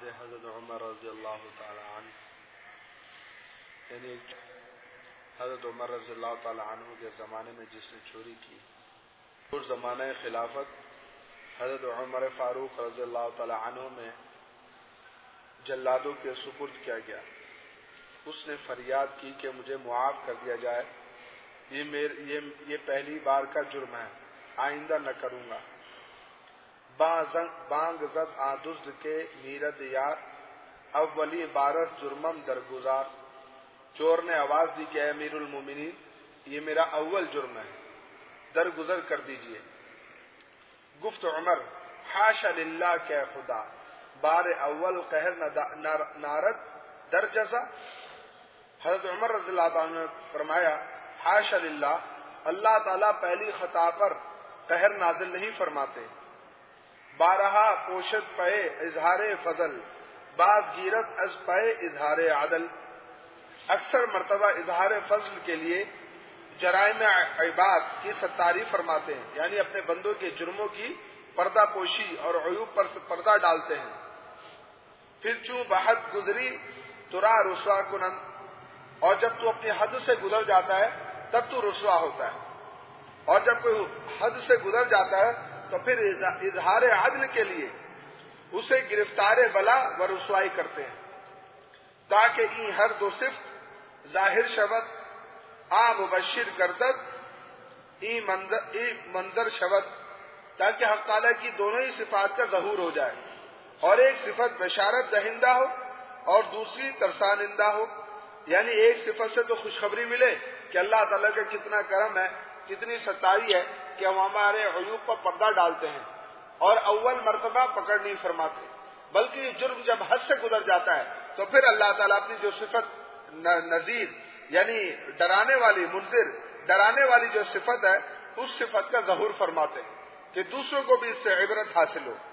عہد حضرت عمر رضی اللہ تعالی عنہ، یعنی حضرت عمر رضی اللہ تعالی عنہ کے زمانے میں جس نے چوری کی، اس زمانہ خلافت حضرت عمر فاروق رضی اللہ تعالی عنہ میں جلادوں کے سپرد کیا گیا۔ اس نے فریاد کی کہ مجھے معاف کر دیا جائے، یہ پہلی بار کا جرم ہے، آئندہ نہ کروں گا۔ بانگ زد آدزد کے میرد یار، اولی بارت جرمم درگزار۔ چور نے آواز دی کہ اے امیر المومنین، یہ میرا اول جرم ہے، درگزر کر دیجئے۔ گفت عمر حاشا للہ کہ خدا، بار اول قہر نارد در جزا۔ حضرت عمر رضی اللہ عنہ نے فرمایا حاشا للہ، اللہ تعالیٰ پہلی خطا پر قہر نازل نہیں فرماتے۔ بارہا پوشت پے اظہار فضل، بعض گیرت از پے اظہار عدل۔ اکثر مرتبہ اظہار فضل کے لیے جرائم عباد کی ستاری فرماتے ہیں، یعنی اپنے بندوں کے جرموں کی پردہ پوشی اور عیوب پر پردہ ڈالتے ہیں۔ پھر چوں بحد گزری ترا رسوا کنند، اور جب تو اپنی حد سے گزر جاتا ہے تب تو رسوا ہوتا ہے، اور جب کوئی حد سے گزر جاتا ہے تو پھر اظہار عدل کے لیے اسے گرفتار بلا و رسوائی کرتے ہیں، تاکہ این ہر دو صفت ظاہر شود، آ مبشر گردد ای منظر شود، تاکہ حق تعالیٰ کی دونوں ہی صفات کا ظہور ہو جائے، اور ایک صفت بشارت دہندہ ہو اور دوسری ترسانندہ ہو، یعنی ایک صفت سے تو خوشخبری ملے کہ اللہ تعالیٰ کا کتنا کرم ہے، کتنی ستائی ہے کہ ہم ہمارے عیوب پر پردہ ڈالتے ہیں، اور اول مرتبہ پکڑ نہیں فرماتے، بلکہ یہ جرم جب حد سے گزر جاتا ہے تو پھر اللہ تعالیٰ اپنی جو صفت نذیر یعنی ڈرانے والی، منذر ڈرانے والی جو صفت ہے، اس صفت کا ظہور فرماتے ہیں کہ دوسروں کو بھی اس سے عبرت حاصل ہو۔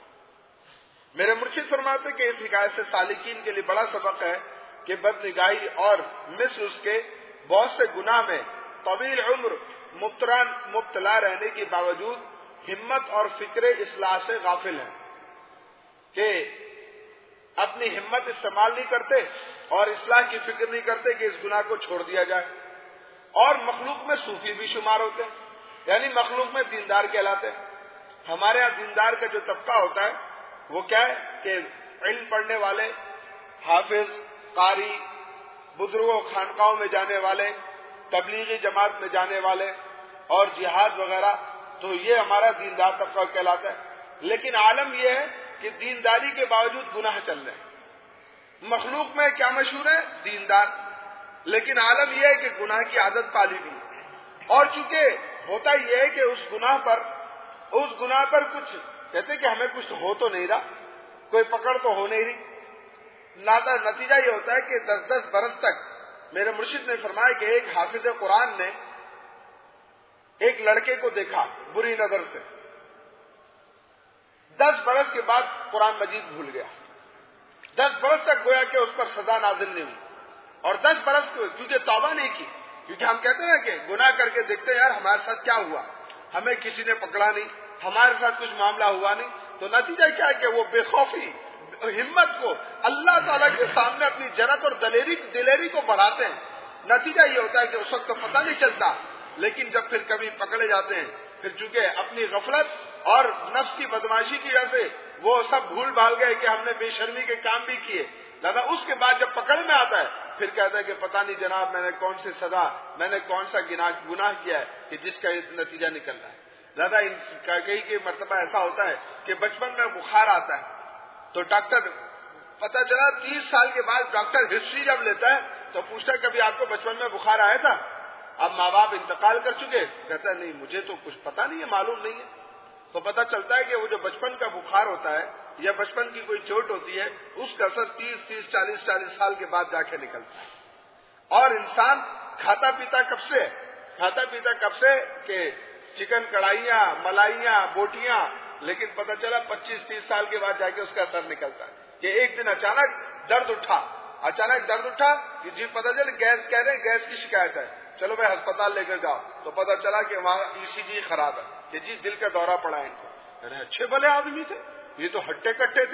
میرے مرشد فرماتے کہ اس حکایت سے سالکین کے لیے بڑا سبق ہے کہ بد نگاہی اور مثل اس کے بہت سے گناہ میں طویل عمر مبتلا رہنے کے باوجود ہمت اور فکر اصلاح سے غافل ہیں، کہ اپنی ہمت استعمال نہیں کرتے اور اصلاح کی فکر نہیں کرتے کہ اس گناہ کو چھوڑ دیا جائے، اور مخلوق میں صوفی بھی شمار ہوتے ہیں، یعنی مخلوق میں دیندار کہلاتے ہیں۔ ہمارے یہاں دیندار کا جو طبقہ ہوتا ہے وہ کیا ہے کہ علم پڑھنے والے، حافظ، قاری، بزرگوں خانقاہوں میں جانے والے، تبلیغی جماعت میں جانے والے اور جہاد وغیرہ، تو یہ ہمارا دیندار طبقہ کہلاتا ہے۔ لیکن عالم یہ ہے کہ دینداری کے باوجود گناہ چل رہے ہیں۔ مخلوق میں کیا مشہور ہے؟ دیندار، لیکن عالم یہ ہے کہ گناہ کی عادت پالی گئی، اور چونکہ ہوتا یہ ہے کہ اس گناہ پر کچھ کہتے کہ ہمیں کچھ ہو تو نہیں رہا، کوئی پکڑ تو ہو نہیں رہی، نتیجہ یہ ہوتا ہے کہ 10 برس تک میرے مرشد نے فرمایا کہ ایک حافظ قرآن نے ایک لڑکے کو دیکھا بری نظر سے، 10 برس کے بعد قرآن مجید بھول گیا، 10 برس تک گویا کہ اس پر سزا نازل نہیں ہوئی، اور 10 برس کو کیونکہ توبہ نہیں کی، کیونکہ ہم کہتے ہیں کہ گناہ کر کے دیکھتے ہیں یار ہمارے ساتھ کیا ہوا، ہمیں کسی نے پکڑا نہیں، ہمارے ساتھ کچھ معاملہ ہوا نہیں، تو نتیجہ کیا ہے کہ وہ بے خوفی ہمت کو اللہ تعالیٰ کے سامنے اپنی جرأت اور دلیری کو بڑھاتے ہیں۔ نتیجہ یہ ہوتا ہے کہ اس وقت تو پتہ نہیں چلتا، لیکن جب پھر کبھی پکڑے جاتے ہیں، پھر چونکہ اپنی غفلت اور نفس کی بدماشی کی وجہ سے وہ سب بھول بھال گئے کہ ہم نے بے شرمی کے کام بھی کیے، لہذا اس کے بعد جب پکڑ میں آتا ہے پھر کہتا ہے کہ پتہ نہیں جناب میں نے کون سی سزا، میں نے کون سا گناہ کیا ہے کہ جس کا نتیجہ نکل رہا ہے۔ لہذا کئی مرتبہ ایسا ہوتا ہے کہ بچپن میں بخار آتا ہے تو ڈاکٹر پتہ چلا 30 سال کے بعد ڈاکٹر ہسٹری جب لیتا ہے تو پوچھتا ہے کبھی آپ کو بچپن میں بخار آیا تھا؟ اب ماں باپ انتقال کر چکے، کہتا ہے نہیں مجھے تو کچھ پتہ نہیں ہے، معلوم نہیں ہے، تو پتہ چلتا ہے کہ وہ جو بچپن کا بخار ہوتا ہے یا بچپن کی کوئی چوٹ ہوتی ہے اس کا اثر 30-40 سال کے بعد جا کے نکلتا ہے۔ اور انسان کھاتا پیتا کب سے کہ چکن کڑھائیاں، ملائیاں، بوٹیاں، لیکن پتہ چلا 25-30 سال کے بعد جا کے اس کا اثر نکلتا ہے کہ ایک دن اچانک درد اٹھا کہ جی پتہ چل گیس کہہ رہے ہیں گیس کی شکایت ہے، چلو بھائی ہسپتال لے کر جاؤ، تو پتہ چلا کہ وہاں ECG خراب ہے کہ جی دل کا دورہ پڑا ہے ان کو۔ ارے اچھے بھلے آدمی تھے، یہ تو ہٹے کٹے تھے،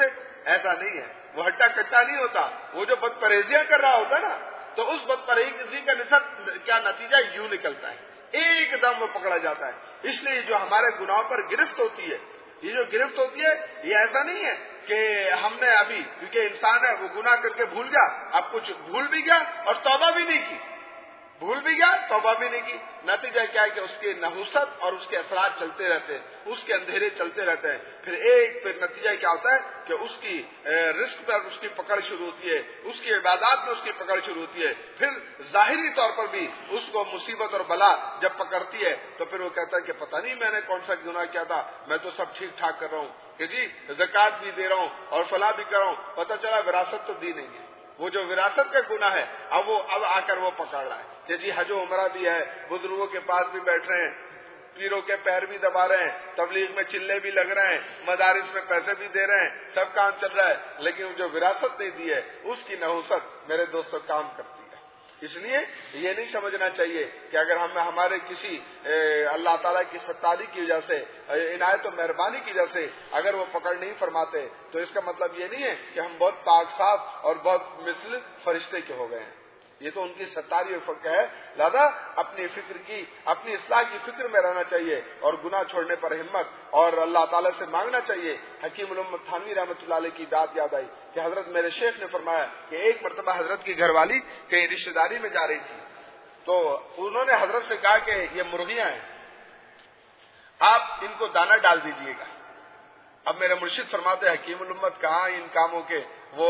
ایسا نہیں ہے، وہ ہٹا کٹا نہیں ہوتا، وہ جو بد پرہیزیاں کر رہا ہوتا نا تو اس بد پرہیزی کا کیا نتیجہ یوں نکلتا ہے، ایک دم وہ پکڑا جاتا ہے۔ اس لیے جو ہمارے گناہوں پر گرفت ہوتی ہے، یہ جو گرفت ہوتی ہے یہ ایسا نہیں ہے کہ ہم نے ابھی، کیونکہ انسان ہے وہ گناہ کر کے بھول گیا، اب کچھ بھول بھی گیا اور توبہ بھی نہیں کی، بھول بھی گیا توبہ بھی نہیں کی، نتیجہ کیا ہے کہ اس کی نحوست اور اس کے اثرات چلتے رہتے ہیں، اس کے اندھیرے چلتے رہتے ہیں، پھر نتیجہ کیا ہوتا ہے کہ اس کی رزق پر اس کی پکڑ شروع ہوتی ہے، اس کی عبادات میں اس کی پکڑ شروع ہوتی ہے، پھر ظاہری طور پر بھی اس کو مصیبت اور بلا جب پکڑتی ہے تو پھر وہ کہتا ہے کہ پتہ نہیں میں نے کون سا گناہ کیا تھا، میں تو سب ٹھیک ٹھاک کر رہا ہوں کہ جی زکوٰۃ بھی دے رہا ہوں اور فلاں بھی کر رہا ہوں، پتہ چلا وراثت تو دی نہیں ہے، وہ جو وراثت کا گناہ ہے اب آ کر وہ پکڑ رہا ہے کہ جی حج و عمرہ بھی ہے، بزرگوں کے پاس بھی بیٹھ رہے ہیں، پیروں کے پیر بھی دبا رہے ہیں، تبلیغ میں چلے بھی لگ رہے ہیں، مدارس میں پیسے بھی دے رہے ہیں، سب کام چل رہا ہے، لیکن جو وراثت نہیں دی ہے اس کی نحوست میرے دوستوں کام کرتی ہے۔ اس لیے یہ نہیں سمجھنا چاہیے کہ اگر ہمارے کسی اللہ تعالیٰ کی ستاری کی وجہ سے، عنایت و مہربانی کی وجہ سے اگر وہ پکڑ نہیں فرماتے تو اس کا مطلب یہ نہیں ہے کہ ہم بہت پاک صاف اور بہت مثل فرشتے کے ہو گئے ہیں، یہ تو ان کی ستاری اور فقہ ہے، لہذا اپنی فکر کی، اپنی اصلاح کی فکر میں رہنا چاہیے اور گناہ چھوڑنے پر ہمت اور اللہ تعالیٰ سے مانگنا چاہیے۔ حکیم الامت تھانوی رحمۃ اللہ علیہ کی بات یاد آئی کہ حضرت میرے شیخ نے فرمایا کہ ایک مرتبہ حضرت کی گھر والی کہیں رشتہ داری میں جا رہی تھی تو انہوں نے حضرت سے کہا کہ یہ مرغیاں ہیں، آپ ان کو دانہ ڈال دیجئے گا۔ اب میرے مرشد فرماتے حکیم الامت کہاں ان کاموں کے، وہ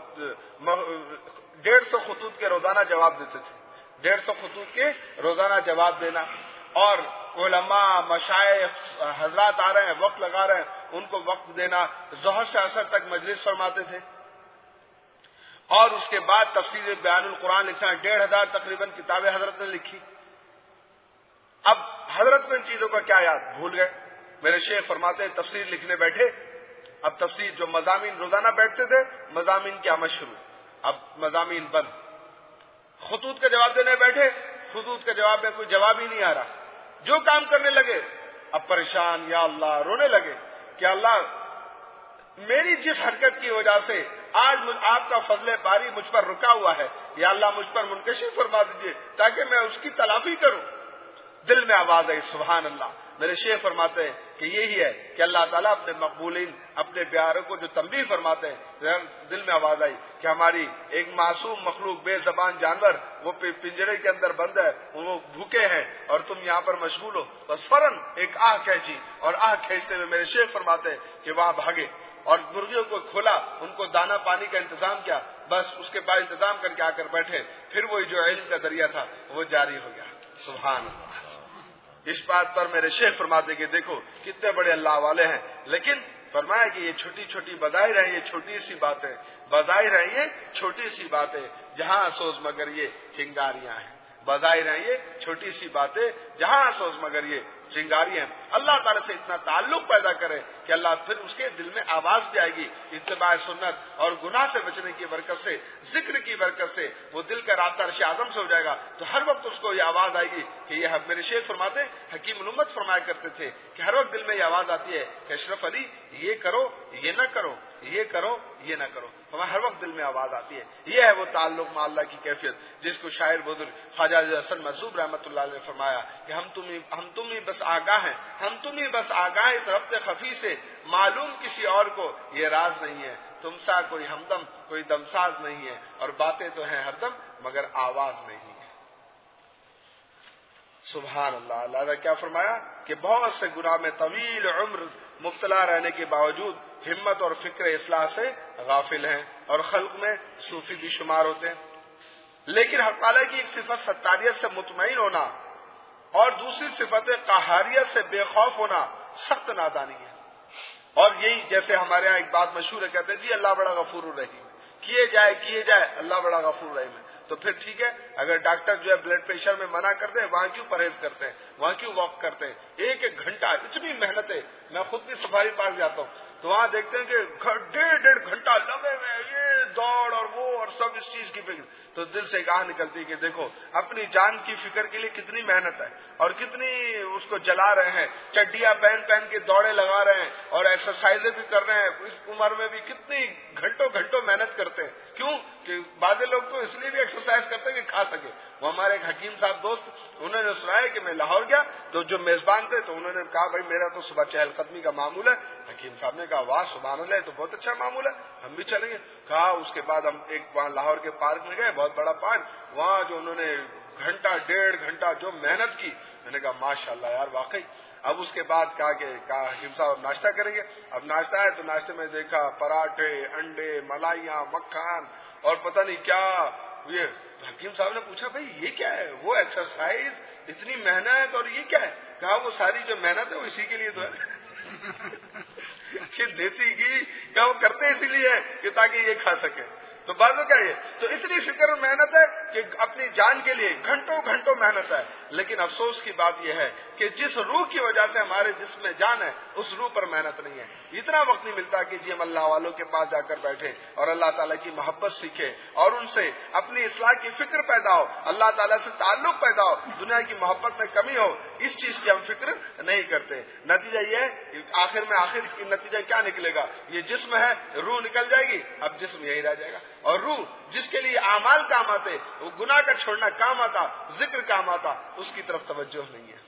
150 خطوط کے روزانہ جواب دیتے تھے، 150 خطوط کے روزانہ جواب دینا، اور علماء مشائخ حضرات آ رہے ہیں وقت لگا رہے ہیں ان کو وقت دینا، ظہر سے عصر تک مجلس فرماتے تھے، اور اس کے بعد تفسیر بیان القرآن لکھنا، 1500 تقریباً کتابیں حضرت نے لکھی۔ اب حضرت کو ان چیزوں کا کیا یاد، بھول گئے۔ میرے شیخ فرماتے ہیں تفسیر لکھنے بیٹھے، اب تفسیر جو مضامین روزانہ بیٹھتے تھے مضامین کی آمد شروع، اب مضامین بند، خطوط کا جواب دینے بیٹھے، خطوط کے جواب میں کوئی جواب ہی نہیں آ رہا، جو کام کرنے لگے اب پریشان، یا اللہ رونے لگے کہ اللہ میری جس حرکت کی وجہ سے آج آپ کا فضل باری مجھ پر رکا ہوا ہے، یا اللہ مجھ پر منکشف فرما دیجیے تاکہ میں اس کی تلافی کروں۔ دل میں آواز آئی سبحان اللہ۔ میرے شیخ فرماتے ہیں کہ یہی ہے کہ اللہ تعالیٰ اپنے مقبولین، اپنے پیاروں کو جو تنبیہ فرماتے ہیں، دل میں آواز آئی کہ ہماری ایک معصوم مخلوق بے زبان جانور وہ پنجرے کے اندر بند ہے، وہ بھوکے ہیں اور تم یہاں پر مشغول ہو، بس فوراً ایک آہ کھینچی، اور آہ کھینچتے ہوئے میرے شیخ فرماتے ہیں کہ وہاں بھاگے اور مرغیوں کو کھولا، ان کو دانا پانی کا انتظام کیا، بس اس کے بعد انتظام کر کے آ کر بیٹھے، پھر وہی جو علم کا دریا تھا وہ جاری ہو گیا۔ سبحان اللہ۔ اس بات پر میرے شیخ فرماتے کہ دیکھو کتنے بڑے اللہ والے ہیں، لیکن فرمایا کہ یہ چھوٹی چھوٹی بظاہر ہیں، یہ چھوٹی سی باتیں، بظاہر ہیں یہ چھوٹی سی باتیں، جہاں سوز مگر یہ چنگاریاں ہیں، بظاہر ہیں یہ چھوٹی سی باتیں، جہاں سوز مگر یہ چنگاریاں ہیں۔ اللہ تعالیٰ سے اتنا تعلق پیدا کرے کہ اللہ پھر اس کے دل میں آواز بھی آئے گی اتباع سنت اور گناہ سے بچنے کی برکت سے، ذکر کی برکت سے وہ دل کا رابطہ عرش اعظم سے ہو جائے گا، تو ہر وقت اس کو یہ آواز آئے گی کہ یہ میرے شیخ فرماتے حکیم الامت فرمایا کرتے تھے کہ ہر وقت دل میں یہ آواز آتی ہے کہ اشرف علی یہ کرو یہ نہ کرو، یہ کرو یہ نہ کرو، ہمیں ہر وقت دل میں آواز آتی ہے۔ یہ ہے وہ تعلق مع اللہ کی کیفیت جس کو شاعر بزرگ خواجہ حسن محضوب رحمۃ اللہ علیہ نے فرمایا کہ ہم تم ہی بس آگاہ ہیں، ہم تم ہی بس آگاہ اس ربط خفی سے، معلوم کسی اور کو یہ راز نہیں ہے، تم سا کوئی ہمدم کوئی دمساز نہیں ہے، اور باتیں تو ہیں ہر دم مگر آواز نہیں ہے۔ سبحان اللہ۔ اللہ کیا فرمایا کہ بہت سے گناہ میں طویل عمر مبتلا رہنے کے باوجود ہمت اور فکر اصلاح سے غافل ہیں، اور خلق میں صوفی بھی شمار ہوتے ہیں، لیکن حق تعالیٰ کی ایک صفت ستاریت سے مطمئن ہونا اور دوسری صفت قہاریت سے بے خوف ہونا سخت نادانی ہے۔ اور یہی جیسے ہمارے ہاں ایک بات مشہور ہے، کہتے ہیں جی اللہ بڑا غفور الرحیم، کیے جائے اللہ بڑا غفور الرحیم ہے، تو پھر ٹھیک ہے اگر ڈاکٹر جو ہے بلڈ پریشر میں منع کرتے ہیں وہاں کیوں پرہیز کرتے ہیں, وہاں کیوں واک کرتے ہیں؟ ایک ایک گھنٹہ اتنی محنت ہے. میں خود بھی سفاری پارک جاتا ہوں تو وہاں دیکھتے ہیں کہ ڈیڑھ گھنٹہ لگے ہوئے یہ دوڑ اور وہ اور سب اس چیز کی فکر, تو دل سے کہا نکلتی کہ دیکھو اپنی جان کی فکر کے لیے کتنی محنت ہے اور کتنی اس کو جلا رہے ہیں, چڈیاں پہن کے دوڑے لگا رہے ہیں اور ایکسرسائزیں بھی کر رہے ہیں. اس عمر میں بھی کتنی گھنٹوں محنت کرتے ہیں. کیوں کہ بعض لوگ تو اس لیے بھی ایکسرسائز کرتے ہیں کہ کھا سکے. وہ ہمارے ایک حکیم صاحب دوست, انہوں نے سنایا کہ میں لاہور گیا تو جو میزبان تھے تو انہوں نے کہا بھائی میرا تو صبح چہل قدمی کا معمول ہے. حکیم صاحب نے کہا واہ سبحان اللہ, تو بہت اچھا معمول ہے, ہم بھی چلیں گے. کہا اس کے بعد ہم ایک وہاں لاہور کے پارک میں گئے, بہت بڑا پارک, وہاں جو انہوں نے ڈیڑھ گھنٹہ جو محنت کی, میں نے کہا ماشاء اللہ یار واقعی. اب اس کے بعد کہا حکیم صاحب اب ناشتہ کریں گے. اب ناشتہ ہے تو ناشتے میں دیکھا پراٹھے, انڈے, ملائیاں, مکھن اور پتہ نہیں کیا. یہ حکیم صاحب نے پوچھا بھائی یہ کیا ہے؟ وہ ایکسرسائز, اتنی محنت, اور یہ کیا ہے؟ کہا وہ ساری جو محنت ہے وہ اسی کے لیے تو ہے کہ دیسی گھی کیا وہ کرتے اسی لیے کہ تاکہ یہ کھا سکے. تو بازو کیا یہ تو اتنی فکر محنت ہے کہ اپنی جان کے لیے گھنٹوں محنت ہے. لیکن افسوس کی بات یہ ہے کہ جس روح کی وجہ سے ہمارے جسم میں جان ہے اس روح پر محنت نہیں ہے. اتنا وقت نہیں ملتا کہ جی ہم اللہ والوں کے پاس جا کر بیٹھے اور اللہ تعالیٰ کی محبت سیکھے اور ان سے اپنی اصلاح کی فکر پیدا ہو, اللہ تعالیٰ سے تعلق پیدا ہو, دنیا کی محبت میں کمی ہو. اس چیز کی ہم فکر نہیں کرتے. نتیجہ یہ ہے آخر نتیجہ کیا نکلے گا؟ یہ جسم ہے, روح نکل جائے گی, اب جسم یہی رہ جائے گا. اور روح جس کے لیے اعمال کام آتے, وہ گناہ کا چھوڑنا کام آتا, ذکر کام آتا, اس کی طرف توجہ نہیں ہے.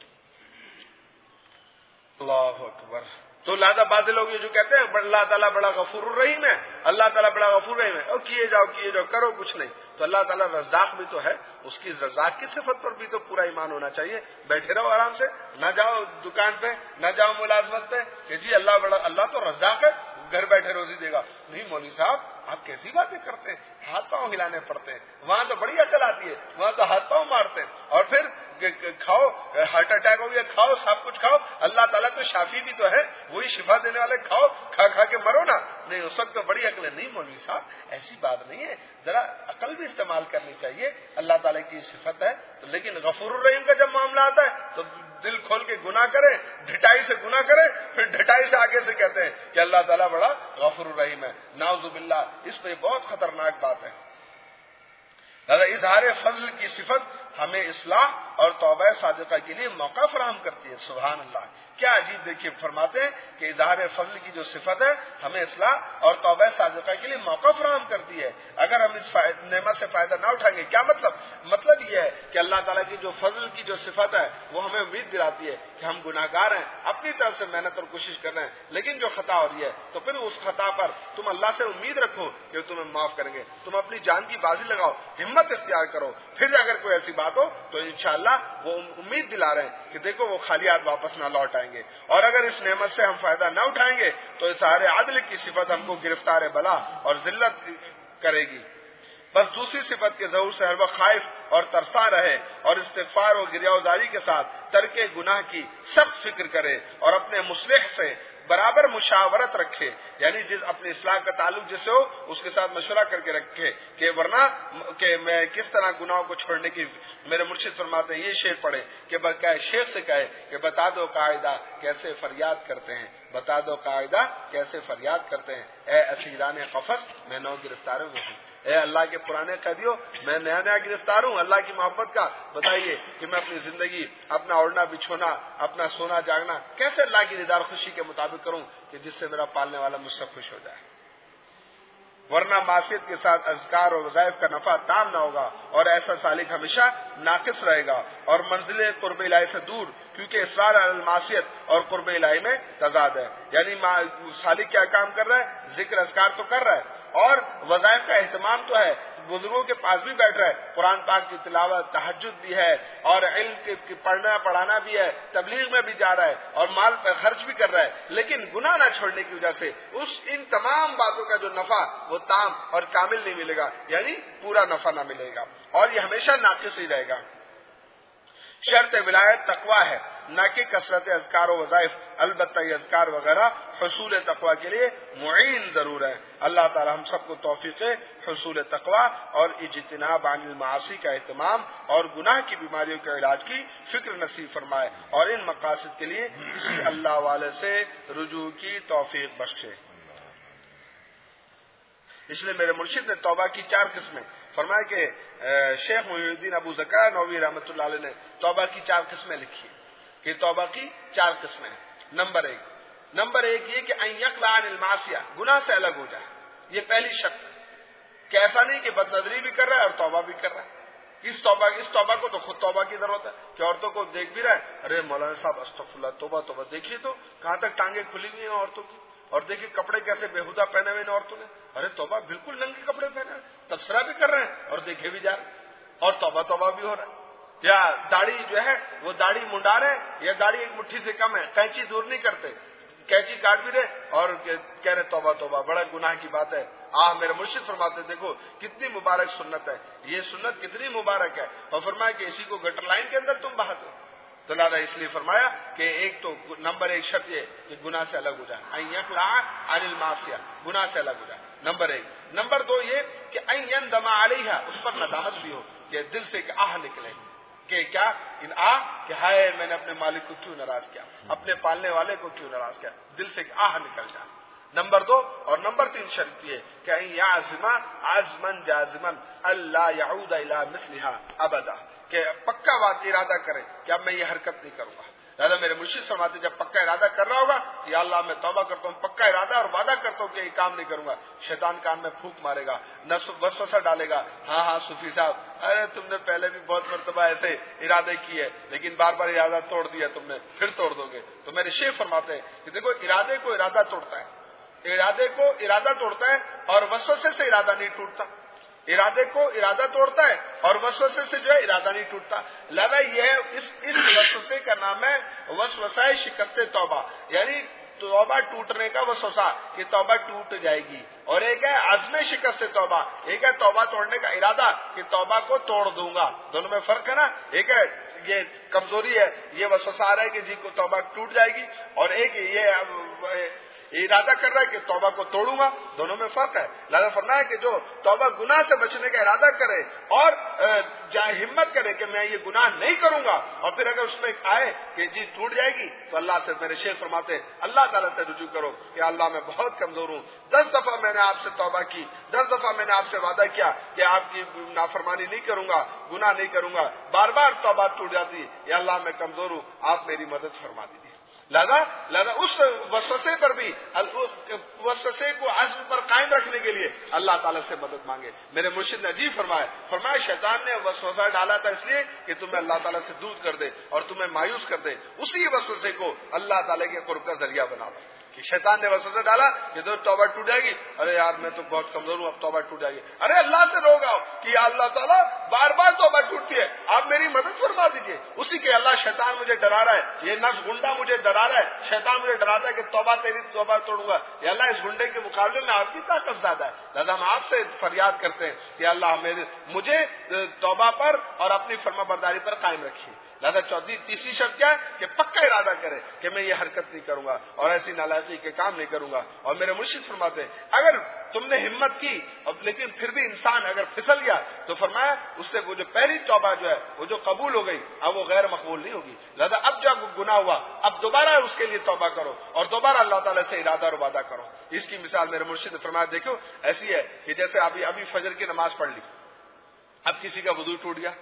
اللہ اکبر. تو لہذا بعض لوگ یہ جو کہتے ہیں اللہ تعالیٰ بڑا غفور الرحیم ہے, اللہ تعالیٰ بڑا غفور الرحیم ہے, اور کیے جاؤ کرو کچھ نہیں. تو اللہ تعالیٰ رزاق بھی تو ہے, اس کی رزاق کی صفت پر بھی تو پورا ایمان ہونا چاہیے. بیٹھے رہو آرام سے, نہ جاؤ دکان پہ, نہ جاؤ ملازمت پہ کہ جی اللہ تو رزاق ہے, گھر بیٹھے روزی دے گا. نہیں مولوی صاحب آپ کیسی باتیں کرتے ہیں, ہاتھ پاؤں ہلانے پڑتے ہیں. وہاں تو بڑی عقل آتی ہے, وہاں تو ہاتھ پاؤں مارتے ہیں اور پھر کھاؤ, ہارٹ اٹیک ہو گیا کھاؤ, سب کچھ کھاؤ. اللہ تعالیٰ تو شافی بھی تو ہے, وہی شفا دینے والے, کھاؤ, کھا کے مرو نا. نہیں اس وقت تو بڑی عقل ہے. نہیں مولوی صاحب ایسی بات نہیں ہے, ذرا عقل بھی استعمال کرنی چاہیے. اللہ تعالیٰ کی صفت ہے تو, لیکن غفور الرحیم کا جب معاملہ آتا ہے تو دل کھول کے گناہ کرے, ڈھٹائی سے گناہ کرے, پھر ڈھٹائی سے آگے سے کہتے ہیں کہ اللہ تعالیٰ بڑا غفور الرحیم ہے. نعوذ باللہ, اس پہ بہت خطرناک بات ہے. اظہار فضل کی صفت ہمیں اصلاح اور توبہ صادقہ کے لیے موقع فراہم کرتی ہے. سبحان اللہ, کیا عجیب. دیکھیے فرماتے ہیں کہ اظہار فضل کی جو صفت ہے ہمیں اصلاح اور توبہ صادقہ کے لیے موقع فراہم کرتی ہے. اگر ہم اس نعمت سے فائدہ نہ اٹھائیں گے, کیا مطلب یہ ہے کہ اللہ تعالیٰ کی جو فضل کی جو صفت ہے وہ ہمیں امید دلاتی ہے کہ ہم گناہ گار ہیں, اپنی طرف سے محنت اور کوشش کر رہے ہیں, لیکن جو خطا ہو رہی ہے تو پھر اس خطا پر تم اللہ سے امید رکھو کہ تمہیں معاف کریں گے. تم اپنی جان کی بازی لگاؤ, ہمت اختیار کرو. پھر اگر کوئی ایسی بات ہو تو انشاءاللہ وہ امید دلا رہے ہیں کہ دیکھو وہ خالی ہاتھ واپس نہ لوٹ آئیں گے. اور اگر اس نعمت سے ہم فائدہ نہ اٹھائیں گے تو اظہار عدل کی صفت ہم کو گرفتار بلا اور ذلت کرے گی. بس دوسری صفت کے ظہور سے ہر وقت خائف اور ترسا رہے اور استغفار و گریہوزاری کے ساتھ ترک گناہ کی سخت فکر کرے اور اپنے مصلح سے برابر مشاورت رکھے, یعنی جس اپنی اصلاح کا تعلق جس سے ہو اس کے ساتھ مشورہ کر کے رکھے کہ ورنہ کہ میں کس طرح گناہوں کو چھوڑنے کی. میرے مرشد فرماتے ہیں یہ شعر پڑھے کہ شیخ سے کہے کہ بتا دو قاعدہ کیسے فریاد کرتے ہیں, بتا دو قاعدہ کیسے فریاد کرتے ہیں, اے اسیران قفس میں نو گرفتاروں میں ہوں. اے اللہ کے پرانے قیدیوں میں نیا گرفتار ہوں اللہ کی محبت کا. بتائیے کہ میں اپنی زندگی, اپنا اوڑھنا بچھونا, اپنا سونا جاگنا کیسے اللہ کی دیدار خوشی کے مطابق کروں کہ جس سے میرا پالنے والا مجھ سے خوش ہو جائے. ورنہ معصیت کے ساتھ اذکار اور وظائف کا نفع تام نہ ہوگا اور ایسا سالک ہمیشہ ناقص رہے گا اور منزل قرب الہی سے دور, کیونکہ اصرار علی المعصیت اور قرب الہی میں تضاد ہے. یعنی سالک کیا کام کر رہا ہے, ذکر اذکار تو کر رہا ہے اور وظائف کا اہتمام تو ہے, بزرگوں کے پاس بھی بیٹھ رہا ہے, قرآن پاک کی تلاوت تہجد بھی ہے اور علم کی پڑھنا پڑھانا بھی ہے, تبلیغ میں بھی جا رہا ہے اور مال پر خرچ بھی کر رہا ہے, لیکن گناہ نہ چھوڑنے کی وجہ سے ان تمام باتوں کا جو نفع وہ تام اور کامل نہیں ملے گا, یعنی پورا نفع نہ ملے گا اور یہ ہمیشہ ناقص ہی رہے گا. شرط ولایت تقویٰ ہے نہ کہ کثرت اذکار و وظائف. البتہ یہ اذکار وغیرہ حصول تقوی کے لیے معین ضرور ہے. اللہ تعالی ہم سب کو توفیق حصول تقوی اور اجتناب عن المعاصی کا اہتمام اور گناہ کی بیماریوں کے علاج کی فکر نصیب فرمائے اور ان مقاصد کے لیے کسی اللہ والے سے رجوع کی توفیق بخشے. اس لیے میرے مرشد نے توبہ کی 4 قسمیں فرمایا کہ شیخ محی الدین ابو زکریا نووی رحمۃ اللہ علیہ نے توبہ کی 4 قسمیں لکھی کہ توبہ کی 4 قسمیں. نمبر ایک یہ کہ ان یقلع عن المعصیہ، گناہ سے الگ ہو جائے. یہ پہلی شرط کہ ایسا نہیں کہ بد نظری بھی کر رہا ہے اور توبہ بھی کر رہا ہے. اس توبہ کو تو خود توبہ کی ضرورت ہے کہ عورتوں کو دیکھ بھی رہا ہے، ارے مولانا صاحب استغفر اللہ، توبہ دیکھیے تو کہاں تک ٹانگیں کھلی ہوئی ہیں عورتوں کی، اور دیکھیے کپڑے کیسے بےہودہ پہنے ہوئے عورتوں نے، ارے توبہ بالکل ننگے کپڑے پہنے ہیں، تبصرہ بھی کر رہے ہیں اور دیکھے بھی جا رہے ہیں اور توبہ بھی ہو رہا ہے. یا داڑھی جو ہے وہ داڑھی منڈا رہے یا داڑھی ایک مٹھی سے کم ہے، قینچی دور نہیں کرتے، قینچی کاٹ بھی رہے اور کہہ رہے توبہ، بڑا گناہ کی بات ہے. میرے مرشد فرماتے دیکھو کتنی مبارک سنت ہے، یہ سنت کتنی مبارک ہے. اور فرمایا کہ اسی کو گٹر لائن کے اندر تم بہاتے ہو. تو لہٰذا اس لیے فرمایا کہ ایک تو نمبر 1 شرط یہ کہ گناہ سے الگ ہو جائے، ان یقلع عن المعصیہ، گناہ سے الگ ہو جائے. نمبر 1. نمبر 2 یہ کہ ان یندم علیہا، اس پر ندامت بھی ہو کہ دل سے کہ آہ نکلے کہ کیا کہ ہائے میں نے اپنے مالک کو کیوں ناراض کیا، اپنے پالنے والے کو کیوں ناراض کیا، دل سے کہ آہ نکل جائے. نمبر 2 اور نمبر 3 شرط یہ کہ ان یعزم عزما جازما الا يعود الى مثلها ابدا، کہ پکا بات ارادہ کرے کہ اب میں یہ حرکت نہیں کروں گا. لہٰذا میرے مرشد فرماتے جب پکا ارادہ کر رہا ہوگا کہ یا اللہ میں توبہ کرتا ہوں، پکا ارادہ اور وعدہ کرتا ہوں کہ یہ کام نہیں کروں گا، شیطان کان میں پھونک مارے گا، وسوسہ ڈالے گا، ہاں صوفی صاحب ارے تم نے پہلے بھی بہت مرتبہ ایسے ارادے کیے لیکن بار بار ارادہ توڑ دیا تم نے، پھر توڑ دو گے. تو میرے شیخ فرماتے ہیں کہ دیکھو ارادے کو ارادہ توڑتا ہے، ارادے کو ارادہ توڑتا ہے اور وسوسے سے ارادہ نہیں ٹوٹتا. ارادے کو ارادہ توڑتا ہے اور وسوسے سے جو ہے ارادہ نہیں ٹوٹتا. لہذا یہ اس وسوسے کا نام ہے وسوسہ شکست توبہ، یعنی توبہ ٹوٹنے کا وسوسہ کہ توبہ ٹوٹ جائے گی. اور ایک ہے عزم شکست توبہ، ایک ہے توبہ توڑنے کا ارادہ کہ توبہ کو توڑ دوں گا. دونوں میں فرق ہے نا. ایک ہے یہ کمزوری ہے، یہ وسوسہ آ رہا ہے کہ جی کو توبہ ٹوٹ جائے گی، اور ایک یہ ارادہ کر رہا ہے کہ توبہ کو توڑوں گا. دونوں میں فرق ہے. لہذا فرمایا کہ جو توبہ گناہ سے بچنے کا ارادہ کرے اور ہمت کرے کہ میں یہ گناہ نہیں کروں گا، اور پھر اگر اس میں آئے کہ جی ٹوٹ جائے گی تو اللہ سے، میرے شیخ فرماتے اللہ تعالیٰ سے رجوع کرو کہ اللہ میں بہت کمزور ہوں، 10 دفعہ میں نے آپ سے توبہ کی، 10 دفعہ میں نے آپ سے وعدہ کیا کہ آپ کی نافرمانی نہیں کروں گا، گناہ نہیں کروں گا، بار بار توبہ ٹوٹ جاتی. یا اللہ میں کمزور ہوں، آپ میری مدد فرما دیجیے. لہذا اس وسوسے پر بھی، وسوسے کو عزم پر قائم رکھنے کے لیے اللہ تعالیٰ سے مدد مانگے. میرے مرشد نے عجیب فرمایا شیطان نے وسوسہ ڈالا تھا اس لیے کہ تمہیں اللہ تعالیٰ سے دور کر دے اور تمہیں مایوس کر دے. اسی وسوسے کو اللہ تعالیٰ کے قرب کا ذریعہ بنا دے کہ شیطان نے وسوسہ ڈالا کہ تو توبہ ٹوٹ جائے گی، ارے یار میں تو بہت کمزور ہوں، اب توبہ ٹوٹ جائے گی. ارے اللہ سے روگاؤ کہ یا اللہ تعالیٰ بار بار توبہ ٹوٹتی ہے، آپ میری مدد فرما دیجیے. اسی کے اللہ شیطان مجھے ڈرا رہا ہے، یہ نفس گنڈا مجھے ڈرا رہا ہے، شیطان مجھے ڈراتا ہے کہ توبہ تیری توبہ توڑوں گا. یا اللہ اس گنڈے کے مقابلے میں آپ کی طاقت زیادہ ہے. لہٰذا ہم آپ سے فریاد کرتے ہیں کہ اللہ مجھے توبہ پر اور اپنی فرما برداری پر قائم رکھیے. لہٰذا تیسری شرط کیا ہے کہ پکا ارادہ کرے کہ میں یہ حرکت نہیں کروں گا اور ایسی نالائقی کے کام نہیں کروں گا. اور میرے مرشد فرماتے ہیں اگر تم نے ہمت کی لیکن پھر بھی انسان اگر پھسل گیا تو فرمایا اس سے وہ جو پہلی توبہ جو ہے وہ جو قبول ہو گئی اب وہ غیر مقبول نہیں ہوگی. لہذا اب جب گناہ ہوا اب دوبارہ اس کے لیے توبہ کرو اور دوبارہ اللہ تعالیٰ سے ارادہ اور وعدہ کرو. اس کی مثال میرے مرشد نے فرمایا دیکھو ایسی ہے کہ جیسے ابھی فجر کی نماز پڑھ لی، اب کسی کا وضو ٹوٹ گیا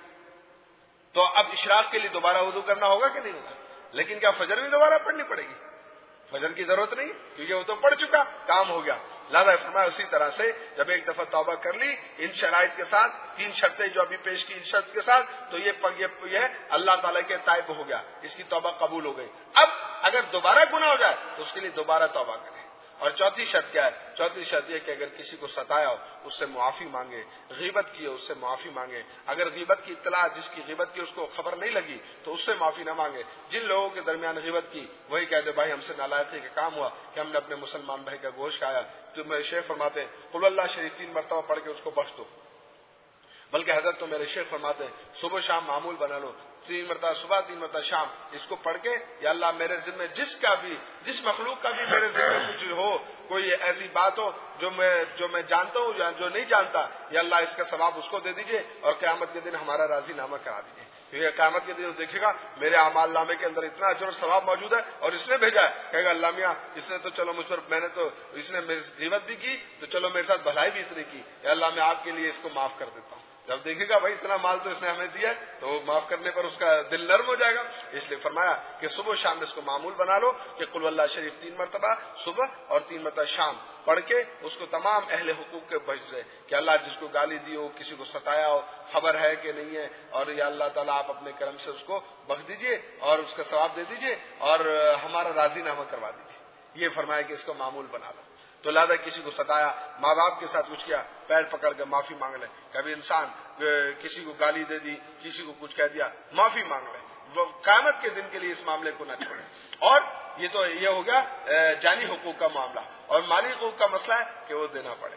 تو اب اشراق کے لیے دوبارہ وضو کرنا ہوگا کہ نہیں ہوگا؟ لیکن کیا فجر بھی دوبارہ پڑھنی پڑے گی؟ فجر کی ضرورت نہیں کیونکہ وہ تو پڑھ چکا، کام ہو گیا. لہٰذا فرمایا اسی طرح سے جب ایک دفعہ توبہ کر لی ان شرائط کے ساتھ، 3 شرطیں جو ابھی پیش کی ان شرط کے ساتھ، تو یہ اللہ تعالیٰ کے تائب ہو گیا، اس کی توبہ قبول ہو گئی. اب اگر دوبارہ گناہ ہو جائے تو اس کے لیے دوبارہ توبہ کرے. اور چوتھی شرط کیا ہے؟ چوتھی شرط یہ کہ اگر کسی کو ستایا ہو اس سے معافی مانگے، غیبت کی ہو اس سے معافی مانگے. اگر غیبت کی اطلاع جس کی غیبت کی اس کو خبر نہیں لگی تو اس سے معافی نہ مانگے. جن لوگوں کے درمیان غیبت کی وہی کہہ دے بھائی ہم سے نالائقی کا کام ہوا کہ ہم نے اپنے مسلمان بھائی کا گوشت کھایا. تو میرے شیخ فرماتے ہیں قل اللہ شریف 3 مرتبہ پڑھ کے اس کو بخش دو. بلکہ حضرت تو میرے شیخ فرماتے ہیں صبح شام معمول بنا لو، 3 مرتبہ صبح 3 مرتبہ شام اس کو پڑھ کے، یا اللہ میرے ذمے جس مخلوق کا بھی میرے ذمے کچھ ہو، کوئی ایسی بات ہو جو میں جانتا ہوں یا جو نہیں جانتا، یا اللہ اس کا ثواب اس کو دے دیجئے اور قیامت کے دن ہمارا راضی نامہ کرا دیجئے، کیونکہ قیامت کے دن دیکھے گا میرے اعمال نامے کے اندر اتنا اجر اور ثواب موجود ہے، اور اس نے بھیجا ہے، کہے گا اللہ میاں اس نے تو چلو مجھ پر اس نے میری غیبت بھی کی تو چلو میرے ساتھ بھلائی بھی اتنی کی، یا اللہ میں آپ کے لیے اس کو معاف کر دیتا ہوں۔ جب دیکھے گا بھائی اتنا مال تو اس نے ہمیں دیا ہے تو معاف کرنے پر اس کا دل نرم ہو جائے گا، اس لیے فرمایا کہ صبح و شام اس کو معمول بنا لو کہ قل اللہ شریف 3 مرتبہ صبح اور 3 مرتبہ شام پڑھ کے اس کو تمام اہل حقوق کے بخش دے کہ اللہ جس کو گالی دی ہو، کسی کو ستایا ہو، خبر ہے کہ نہیں ہے، اور یا اللہ تعالیٰ آپ اپنے کرم سے اس کو بخش دیجئے اور اس کا ثواب دے دیجئے اور ہمارا راضی نامہ کروا دیجئے۔ یہ فرمایا کہ اس کو معمول بنا لو۔ تو لہذا کسی کو ستایا، ماں باپ کے ساتھ کچھ کیا، پیر پکڑ کے معافی مانگ لے۔ کبھی انسان کسی کو گالی دے دی، کسی کو کچھ کہہ دیا، معافی مانگ لے، وہ قیامت کے دن کے لیے اس معاملے کو نہ چھوڑے۔ اور یہ ہو گیا جانی حقوق کا معاملہ، اور مالی حقوق کا مسئلہ ہے کہ وہ دینا پڑے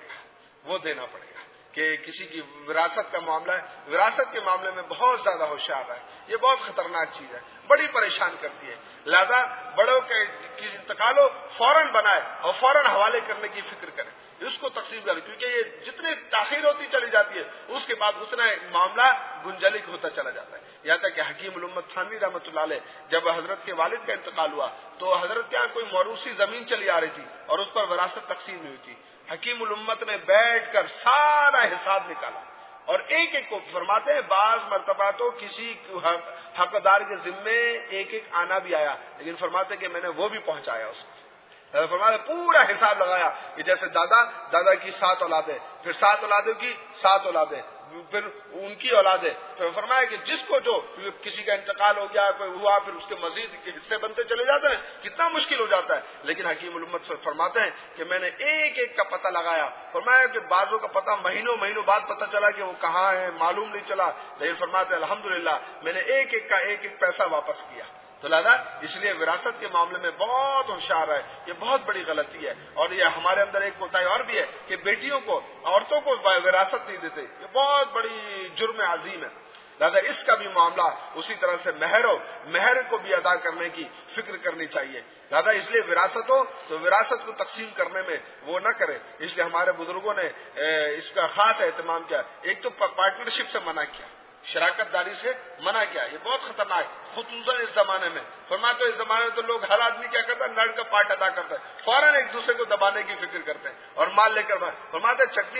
گا کہ کسی کی وراثت کا معاملہ ہے، وراثت کے معاملے میں بہت زیادہ ہوشیار ہے، یہ بہت خطرناک چیز ہے، بڑی پریشان کرتی ہے۔ لہذا بڑوں کے انتقال ہو فوراً بنائے اور فوراً حوالے کرنے کی فکر کرے، اس کو تقسیم کرے، کیونکہ یہ جتنی تاخیر ہوتی چلی جاتی ہے اس کے بعد اتنا معاملہ گنجلک ہوتا چلا جاتا ہے۔ یہاں تک کہ حکیم الامت تھانوی رحمۃ اللہ علیہ جب حضرت کے والد کا انتقال ہوا تو حضرت کے یہاں کوئی موروثی زمین چلی آ رہی تھی اور اس پر وراثت تقسیم ہوئی تھی، حکیم الامت نے بیٹھ کر سارا حساب نکالا اور ایک ایک کو فرماتے ہیں بعض مرتبہ تو کسی حقدار کے ذمے ایک ایک آنا بھی آیا، لیکن فرماتے کہ میں نے وہ بھی پہنچایا اس کو، فرماتے پورا حساب لگایا کہ جیسے دادا کی 7 اولادیں، پھر 7 اولادوں کی 7 اولادیں، پھر ان کی اولادیں، پھر فرمایا کہ جس کو جو کسی کا انتقال ہو گیا کوئی ہوا پھر اس کے مزید حصے بنتے چلے جاتے ہیں، کتنا مشکل ہو جاتا ہے، لیکن حکیم الامت سے فرماتے ہیں کہ میں نے ایک ایک کا پتہ لگایا، فرمایا کہ بعضوں کا پتہ مہینوں بعد پتہ چلا کہ وہ کہاں ہے معلوم نہیں چلا، لیکن فرماتے ہیں الحمدللہ میں نے ایک ایک پیسہ واپس کیا۔ تو لہذا اس لیے وراثت کے معاملے میں بہت ہوشیار ہے، یہ بہت بڑی غلطی ہے، اور یہ ہمارے اندر ایک کوتاہی اور بھی ہے کہ بیٹیوں کو عورتوں کو وراثت نہیں دیتے، یہ بہت بڑی جرم عظیم ہے۔ لہذا اس کا بھی معاملہ اسی طرح سے مہر کو بھی ادا کرنے کی فکر کرنی چاہیے۔ لہذا اس لیے وراثت ہو تو وراثت کو تقسیم کرنے میں وہ نہ کرے، اس لیے ہمارے بزرگوں نے اس کا خاص اہتمام کیا۔ ایک تو پارٹنرشپ سے منع کیا، شراکت داری سے منع کیا، یہ بہت خطرناک، خصوصاً اس زمانے میں۔ فرماتے اس زمانے میں تو لوگ ہر آدمی کیا کرتا ہے، نر کا پارٹ ادا کرتا ہے، فوراً ایک دوسرے کو دبانے کی فکر کرتے ہیں اور مال لے کر فرماتے چٹنی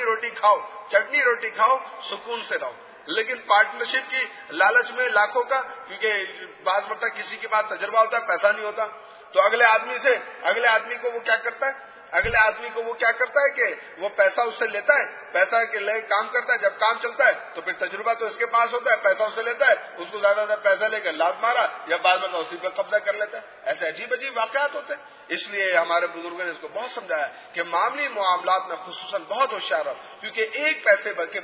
روٹی کھاؤ سکون سے رہو، لیکن پارٹنرشپ کی لالچ میں لاکھوں کا، کیونکہ بعض مرتبہ کسی کے پاس تجربہ ہوتا ہے پیسہ نہیں ہوتا تو اگلے آدمی کو وہ کیا کرتا ہے کہ وہ پیسہ اس سے لیتا ہے، پیسہ کے لے کام کرتا ہے، جب کام چلتا ہے تو پھر تجربہ تو اس کے پاس ہوتا ہے، پیسہ اس سے لیتا ہے، اس کو زیادہ پیسہ لے کر لات مارا یا بعض میں اسی پہ قبضہ کر لیتا ہے، ایسے عجیب واقعات ہوتے ہیں۔ اس لیے ہمارے بزرگوں نے اس کو بہت سمجھایا کہ معاملی معاملات میں خصوصاً بہت ہوشیار ہو، کیونکہ ایک پیسے کے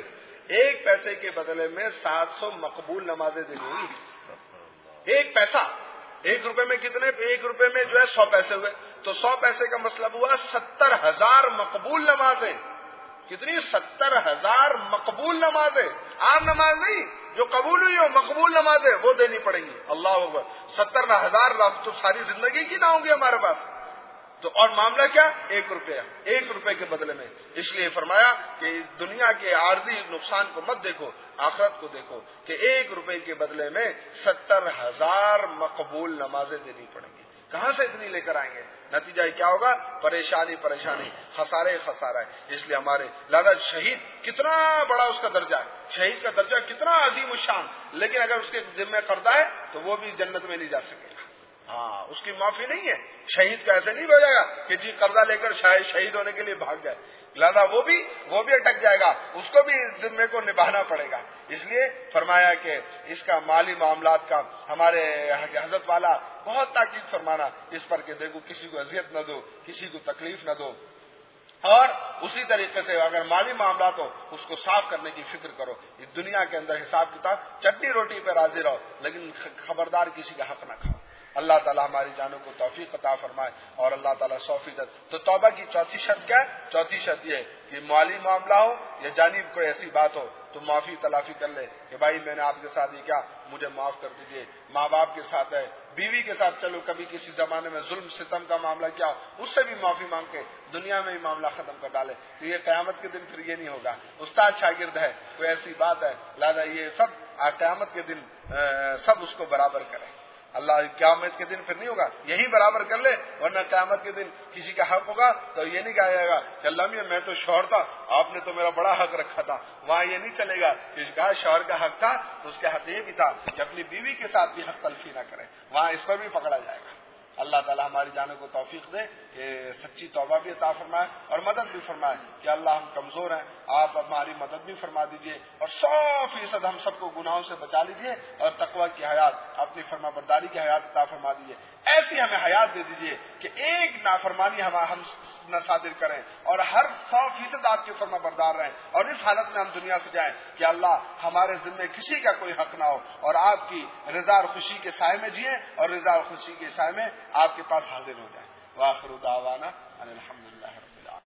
بدلے میں 700 مقبول نمازیں دینی ہوئی۔ ایک پیسہ، 1 روپے میں کتنے، 1 روپے میں جو ہے 100 پیسے ہوئے، تو 100 پیسے کا مطلب ہوا 70,000 مقبول نمازیں۔ کتنی؟ 70,000 مقبول نمازیں، عام نماز نہیں، جو قبول ہوئی ہو مقبول نمازیں وہ دینی پڑیں گی۔ اللہ اکبر، 70,000 تو ساری زندگی کی نہ ہوں گی ہمارے پاس۔ تو اور معاملہ کیا؟ 1 روپے کے بدلے میں۔ اس لیے فرمایا کہ اس دنیا کے عارضی نقصان کو مت دیکھو، آخرت کو دیکھو کہ 1 روپے کے بدلے میں 70,000 مقبول نمازیں دینی پڑیں گی۔ کہاں سے اتنی لے کر آئیں گے؟ نتیجہ کیا ہوگا؟ پریشانی، خسارہ ہے۔ اس لیے ہمارے لہذا شہید کتنا بڑا اس کا درجہ ہے، شہید کا درجہ کتنا عظیم الشان، لیکن اگر اس کے ذمہ قرضہ ہے تو وہ بھی جنت میں نہیں جا سکے گا۔ ہاں، اس کی معافی نہیں ہے، شہید کا ایسے نہیں ہو جائے گا کہ جی قرضہ لے کر شہید ہونے کے لیے بھاگ جائے، لہذا وہ بھی اٹک جائے گا، اس کو بھی اس ذمے کو نبھانا پڑے گا۔ اس لیے فرمایا کہ اس کا مالی معاملات کا ہمارے حضرت والا بہت تاکید فرمانا اس پر کہ دیکھو کسی کو اذیت نہ دو، کسی کو تکلیف نہ دو، اور اسی طریقے سے اگر مالی معاملات ہو اس کو صاف کرنے کی فکر کرو۔ اس دنیا کے اندر حساب کتاب چٹنی روٹی پہ راضی رہو، لیکن خبردار کسی کا حق نہ کھاؤ۔ اللہ تعالیٰ ہماری جانوں کو توفیق عطا فرمائے اور اللہ تعالیٰ 100%۔ تو توبہ کی چوتھی شرط کیا ہے؟ چوتھی شرط یہ ہے کہ مالی معاملہ ہو یا جانب کوئی ایسی بات ہو تو معافی تلافی کر لے کہ بھائی میں نے آپ کے ساتھ یہ کیا، مجھے معاف کر دیجئے۔ ماں باپ کے ساتھ ہے، بیوی کے ساتھ چلو کبھی کسی زمانے میں ظلم ستم کا معاملہ کیا ہو، اس سے بھی معافی مانگ کے دنیا میں ہی معاملہ ختم کر ڈالے۔ تو یہ قیامت کے دن پھر یہ نہیں ہوگا استاد شاگرد ہے کوئی ایسی بات ہے، لہذا یہ سب قیامت کے دن سب اس کو برابر کریں۔ اللہ قیامت کے دن پھر نہیں ہوگا، یہی برابر کر لے، ورنہ قیامت کے دن کسی کا حق ہوگا تو یہ نہیں کہا جائے گا کہ اللہ میاں میں تو شوہر تھا، آپ نے تو میرا بڑا حق رکھا تھا۔ وہاں یہ نہیں چلے گا کہ کہا شوہر کا حق تھا تو اس کے حق یہ بھی تھا کہ اپنی بیوی کے ساتھ بھی حق تلفی نہ کرے، وہاں اس پر بھی پکڑا جائے گا۔ اللہ تعالی ہماری جانوں کو توفیق دے کہ سچی توبہ بھی عطا فرمائے اور مدد بھی فرمائے کہ اللہ ہم کمزور ہیں، آپ ہماری مدد بھی فرما دیجئے اور 100% ہم سب کو گناہوں سے بچا لیجئے اور تقوی کی حیات، اپنی فرما برداری کی حیات عطا فرما دیجئے۔ ایسی ہمیں حیات دے دیجئے کہ ایک نافرمانی ہم نہ صادر کریں اور ہر 100% آپ کے فرما بردار رہیں، اور اس حالت میں ہم دنیا سے جائیں کہ اللہ ہمارے ذمے کسی کا کوئی حق نہ ہو اور آپ کی رضا اور خوشی کے سائے میں جئیں اور رضا اور خوشی کے سائے میں آپ کے پاس حاضر ہو جائیں۔ وآخر دعوانا ان الحمدللہ۔